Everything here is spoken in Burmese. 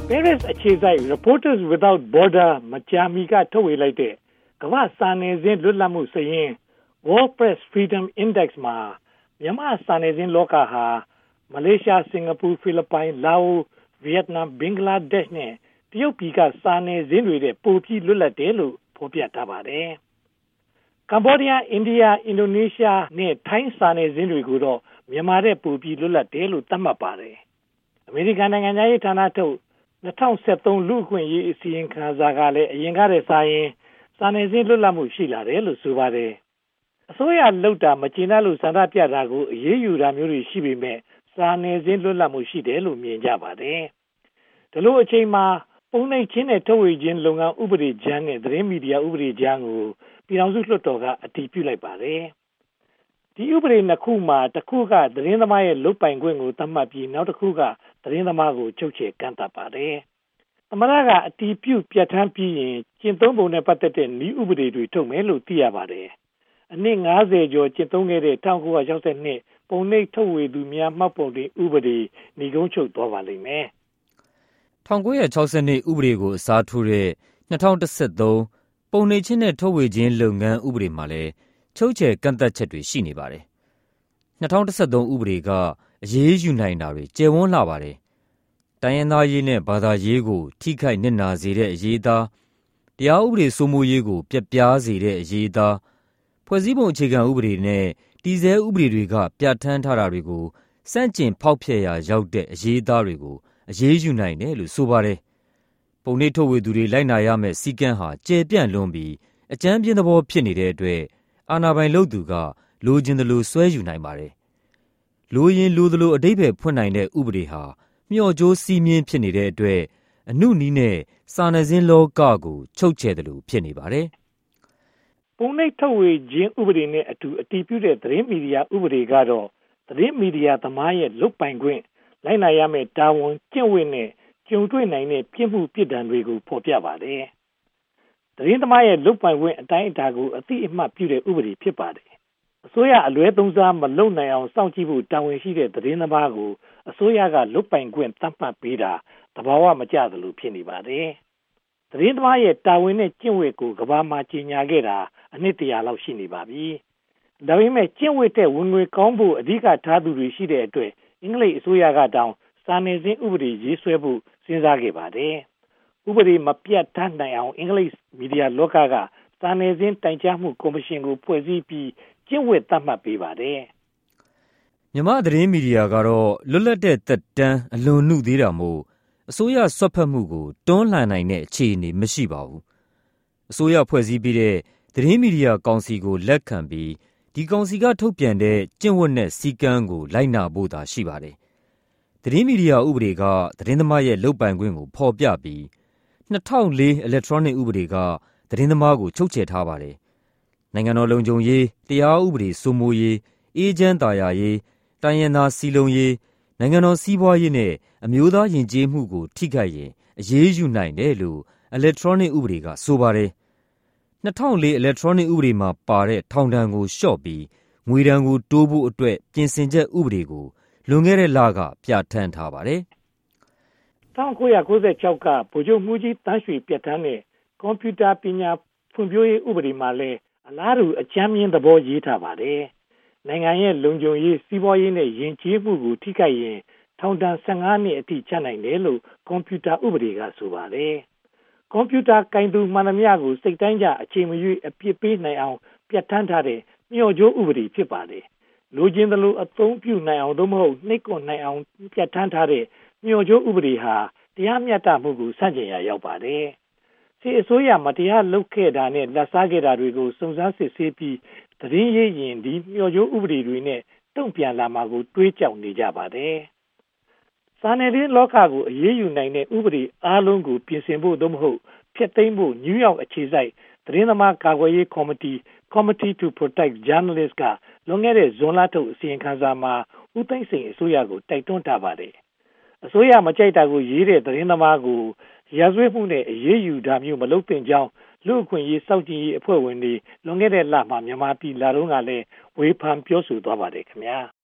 Paris အခြေစိုက် Reporters Without Borders မကြာမီကထုတ်ဝေလိုက်တဲ့ကမ္ဘာ့စာနယ်ဇင်းလွတ်လပ်မှုစာရင်း World Press Freedom Index မှာမြန်မာစာနယ်ဇင်းလောကဟာမလေးရှားစင်ကာပူဖိလစ်ပိုင်လာအိုဗီယက်နမ်ဘင်္ဂလားဒေ့ရှ်နဲ့တရုတ်ပြည်ကစာနယ်ဇင်းတွေတဲ့ပိုပြီးလွတ်လပ်တယ်လို့ဖော်ပြထားပါတယ်ကမ္ဘောဒီးယားအိန္ဒိယအင်ဒိုနီးရှားနဲ့ထိုင်းစာနယ်ဇင်းတွေကိုတော့မြန်မာတဲ့ပိုပြီးလွတ်လပ်တယ်လို့သတ်မှတ်ပါတယ်အမေရိကန်နိုင်ငံသားရေးဌာနထုတ်2013လူ့အခွင့်အရေးအစီရင်ခံစာကလည်းအရင်ကတည်းကစာရင်စာနယ်ဇင်းလွတ်လပ်မှုရှိလာတယ်လို့ဆိုပါတယ်အစိုးရလှုပ်တာမကျေနပ်လို့ဆန္ဒပြတာကိုအေးအေးယူတာမျိုးတွေရှိပေမဲ့စာနယ်ဇင်းလွတ်လပ်မှုရှိတယ်လို့မြင်ကြပါတယ်ဒီလိုအချိန်မှာပုံနှိပ်ခြင်းနဲ့ထုတ်ဝေခြင်းလုပ်ငန်းဥပဒေကြမ်းနဲ့သတင်းမီဒီယာဥပဒေကြမ်းကိုပြည်ထောင်စုလွှတ်တော်ကအတည်ပြုလိုက်ပါတယ်ဒီဥပဒေနှစ်ခုမှာတစ်ခုကသတင်းသမားရဲ့လုပ်ပိုင်ခွင့်ကိုသတ်မှတ်ပြီးနောက်တစ်ခုကသတင်းသမားကိုချုပ်ချယ်ကန့်သတ်ပါတယ်သမရကအတည်ပြုပြဋ္ဌာန်းပြီးရင်ကျင့်သုံးပုံနဲ့ပတ်သက်တဲ့နည်းဥပဒေတွေထုတ်မယ်လို့သိရပါတယ်အနှစ်90ကျော်ကျင့်သုံးခဲ့တဲ့1962ပုံနှိပ်ထုတ်ဝေသူများမှတ်ပုံတင်ဥပဒေညီကုန်းချုပ်သွားပါလိမ့်မယ် 1962ဥပဒေကိုအစားထိုးတဲ့2013ပုံနှိပ်ခြင်းနဲ့ထုတ်ဝေခြင်းလုပ်ငန်းဥပဒေမှာလည်းချုပ်ချယ်ကန့်သတ်ချက်တွေရှိနေပါတယ်2013ဥပဒေကအရေးယူနိုင်တာတွေကျယ်ဝန်းလာပါတယ်တိုင်းရင်းသားရေးနဲ့ဘာသာရေးကိုထိခိုက်နစ်နာစေတဲ့အရေးအသားတရားဥပဒေစိုးမိုးရေးကိုပျက်ပြားစေတဲ့အရေးအသားဖွဲ့စည်းပုံအခြေခံဥပဒေနဲ့တည်ဆဲဥပဒေတွေကပြဋ္ဌာန်းထားတာတွေကိုစန့်ကျင်ဖောက်ဖျက်ရာရောက်တဲ့အရေးအသားတွေကိုအရေးယူနိုင်တယ်လို့ဆိုပါတယ်ပုံနှိပ်ထုတ်ဝေသူတွေလိုက်နာရမယ့်စည်းကမ်းဟာကျယ်ပြန့်လွန်းပြီးအကြမ်းပြင်းသဘောဖြစ်နေတဲ့အတွက်အာဏာပိုင်လုပ်သူကလိုချင်သလိုဆွဲယူနိုင်ပါတယ်လိုရင်လိုသလိုအဓိပ္ပာယ်ဖွင့်နိုင်တဲ့ဥပဒေဟာမျှော်ကြိုးစီးမြင်ဖြစ်နေတဲ့အတွက်အနုနည်းနဲ့စာနယ်ဇင်းလောကကိုချုပ်ချယ်တယ်လို့ဖြစ်နေပါတယ်ပုံနှိပ်ထုတ်ဝေခြင်းဥပဒေနဲ့အတူအတည်ပြုတဲ့သတင်းမီဒီယာဥပဒေကတော့သတင်းမီဒီယာသမားရဲ့လုပ်ပိုင်ခွင့်လိုက်နာရမယ့်တာဝန်ကျင့်ဝတ်နဲ့ကြုံတွေ့နိုင်တဲ့ပြစ်မှုပြစ်ဒဏ်တွေကိုဖော်ပြပါတယ်သတင်းသမားရဲ့လုပ်ပိုင်ခွင့်အတိုင်းအတာကိုအသိအမှတ်ပြုတဲ့ဥပဒေဖြစ်ပါတယ်အစိုးရအလွဲသုံးစားမလုပ်နိုင်အောင်စောင့်ကြည့်ဖို့တာဝန်ရှိတဲ့သတင်းသမားကိုအစိုးရကလုပ်ပိုင်ခွင့်သတ်မှတ်ပေးတာသဘာဝမကျသလိုဖြစ်နေပါတယ်သတင်းသမားရဲ့တာဝန်နဲ့ကျင့်ဝတ်ကိုကမ္ဘာမှာကြီးညာခဲ့တာအနှစ်100လောက်ရှိနေပါပြီဒါပေမဲ့ကျင့်ဝတ်တဲ့ဝင်ငွေကောင်းဖို့အဓိကထားသူတွေရှိတဲ့အတွက်အင်္ဂလိပ်အစိုးရကတောင်စာနယ်ဇင်းဥပဒေရေးဆွဲဖို့စဉ်းစားခဲ့ပါတယ်ဥပဒေမပြတ်တတ်နိုင်အောင်အင်္ဂလိပ်မီဒီယာလောကကစာနယ်ဇင်းတိုင်ကြားမှုကော်မရှင်ကိုဖွဲ့စည်းပြီးကျင့်ဝတ်သတ်မှတ်ပေးပါတယ်မြန်မာသတင်းမီဒီယာကတော့လွတ်လပ်တဲ့သက်တမ်းအလွန်နုသေးတာမို့အစိုးရဆွတ်ဖက်မှုကိုတွန်းလှန်နိုင်တဲ့အခြေအနေမရှိပါဘူးအစိုးရဖွဲ့စည်းပြီးတဲ့သတင်းမီဒီယာကောင်စီကိုလက်ခံပြီးဒီကောင်စီကထုတ်ပြန်တဲ့ကျင့်ဝတ်နဲ့စည်းကမ်းကိုလိုက်နာဖို့သာရှိပါတယ်သတင်းမီဒီယာဥပဒေကသတင်းသမားရဲ့လုပ်ပိုင်ခွင့်ကိုဖော်ပြပြီး2004 Electronic ဥပဒေကသတင်းသမားကိုချုပ်ချယ်ထားပါတယ်နိုင်ငံတော်လုံခြုံရေးတရားဥပဒေစိုးမိုးရေးအေးချမ်းသာယာရေးတိုင်းရင်းသားစည်းလုံးရေးနိုင်ငံတော်စီးပွားရေးနဲ့အမျိုးသားယဉ်ကျေးမှုကိုထိခိုက်ရင်အရေးယူနိုင်တယ်လို့ Electronic ဥပဒေကဆိုပါတယ်2004 Electronic ဥပဒေမှာပါတဲ့ထောင်ဒဏ်ကိုလျှော့ပြီးငွေဒဏ်ကိုတိုးဖို့အတွက်ပြင်ဆင်ချက်ဥပဒေကိုလွန်ခဲ့တဲ့လကပြဋ္ဌာန်းထားပါတယ် 1996ကဗိုလ်ချုပ်မှူးကြီးတန်းရွှေပြဋ္ဌာန်းတဲ့ကွန်ပျူတာပညာဖွံ့ဖြိုးရေးဥပဒေမှာလည်းအလားတူအကြမ်းမြင့်သဘောရေးထားပါတယ်နိုင်ငံရဲ့လုံခြုံရေးစီးပွားရေးနဲ့ယဉ်ကျေးမှုကိုထိခိုက်ရင်ထောင်ဒဏ်15နှစ်အထိချနိုင်တယ်လို့ကွန်ပျူတာဥပဒေကဆိုပါတယ်ကွန်ပျူတာကင်သူမှန်သမျှကိုစိတ်တိုင်းကြအချိန်မရွေးအပြစ်ပေးနိုင်အောင်ပြဋ္ဌာန်းထားတဲ့မျှော်ကြိုးဥပဒေဖြစ်ပါတယ်လိုချင်သလိုအသုံးပြုနိုင်အောင်သို့မဟုတ်နှိပ်ကွပ်နိုင်အောင်ပြဋ္ဌာန်းထားတဲ့မျှော်ကြိုးဥပဒေဟာတရားမျှတမှုကိုဆန့်ကျင်ရာရောက်ပါတယ်စစ်အစိုးရမတရားလုပ်ခဲ့တာနဲ့လက်စားခဲ့တာတွေကိုစုံစမ်းစစ်ဆေးပြီးသတင်းရေးရင်ဒီမျှော်ကြိုးဥပဒေတွေနဲ့တုံ့ပြန်လာမှာကိုတွေးကြောက်နေကြပါတယ်စာနယ်ဇင်းလောကကိုအရေးယူနိုင်တဲ့ဥပဒေအားလုံးကိုပြင်ဆင်ဖို့သို့မဟုတ်ဖျက်သိမ်းဖို့နယူးယောက်အခြေစိုက်သတင်းသမားကာကွယ်ရေးကော်မတီ Committee to Protect Journalists ကလွန်ခဲ့တဲ့ဇွန်လထုတ်အစီရင်ခံစာမှာဦးသိန်းစိန်အစိုးရကိုတိုက်တွန်းထားပါတယ်အစိုးရမကြိုက်တာကိုရေးတဲ့သတင်းသမားကိုရာဇဝတ်မှုနဲ့အရေးယူတာမျိုးမလုပ်သင့်ကြောင်းလူ့အခွင့်အရေးစောင့်ကြည့်ရေးအဖွဲ့ဝင်တွေလွန်ခဲ့တဲ့လမှာမြန်မာပြည်လာတော့ကလည်းဝေဖန်ပြောဆိုသွားပါတယ်ခင်ဗျာ